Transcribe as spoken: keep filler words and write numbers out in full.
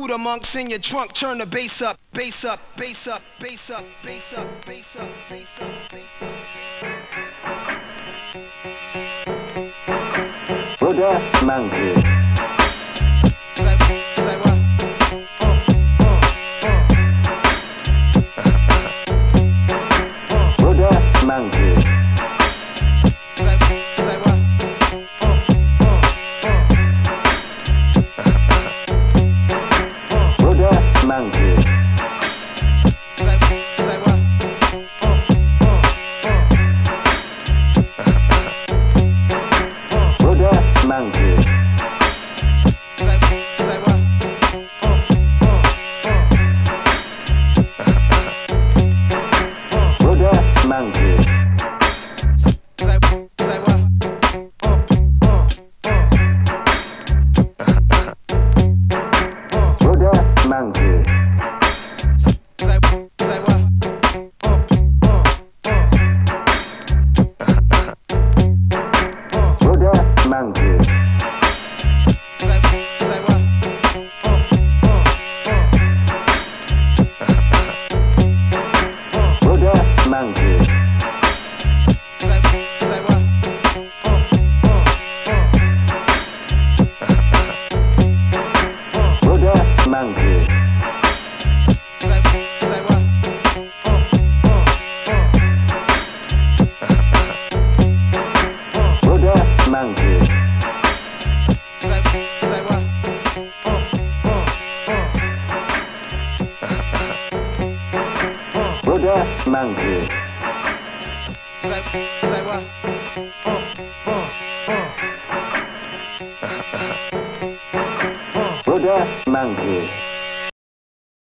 Buddha monks in your trunk, turn the bass up, bass up, bass up, bass up, bass up, bass up, bass up, bass up. Buddha monkey. Say, say what? Buddha monkey. Say, say what? Buddha monkey. Say, say what? Buddha monkey. Say, say what? Buddha monkey. Say, say what? Buddha monkey. Say, say what? Buddha monkey. Say, say what? Buddha monkey. Say, say what? Buddha monkey. Say, say what? Buddha monkey. Say, say what? Buddha monkey. Say, say what? Buddha monkey.